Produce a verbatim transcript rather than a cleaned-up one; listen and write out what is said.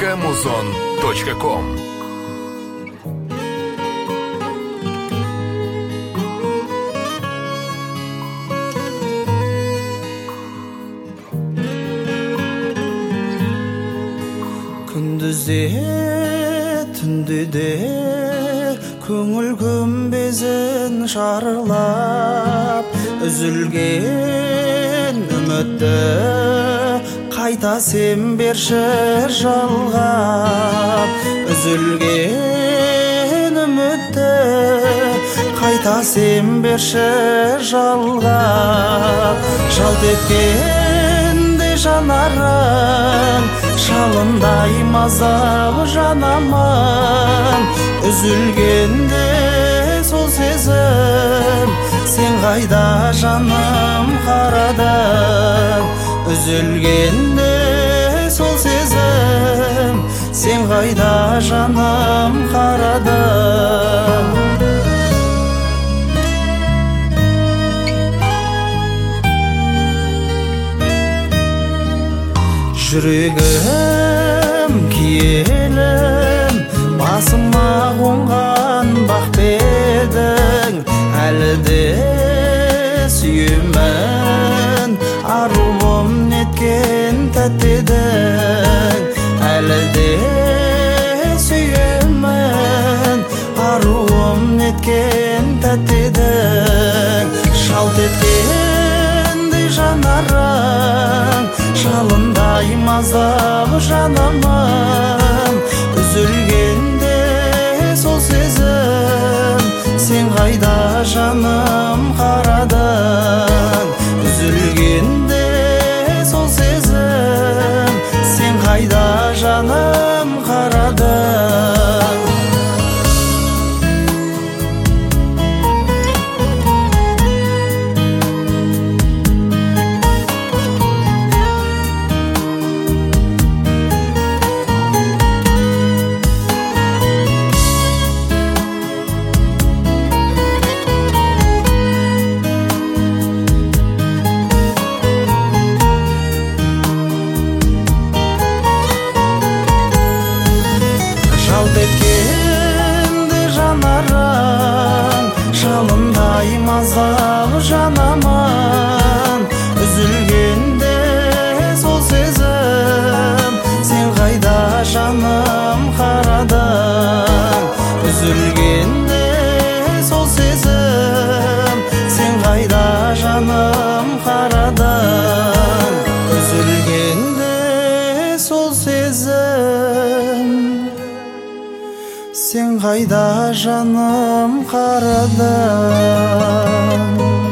точка музон точка ком. Күндүзде түнде де көңіл күмбезін шарылап, үзілген үмітті қайта сен берші жалғап. Үзілген үмітті қайта сен берші жалғап. Жалт еткенде жанарың шалындай мазалы жанамын. Үзілгенде сол сезім сен қайда жаным қарадың. Үзілгенде сол сезім сен қайда жаным қарадың. Жүрегім киелім басыма қонған бақ едің. Әлі де сүйемін аруым неткен тәтті едің. Әлі де сүйемін аруым неткен тәтті едің. Шалт еткендей жанарың шалындай мазалы жанамын. Үзілгенде сол сезім сен қайда жаным қарадың. Үзілгенде сол сезім сен қайда жаным қарадың. Жалт еткенде жанарың шалындай мазалы жанамын. Үзілгенде сол сезім сен қайда жаным қарадың. Үзілгенде сол сезім сен қайда жаным қарадың. Үзілгенде сол сезім сен қайда жаным қарадың.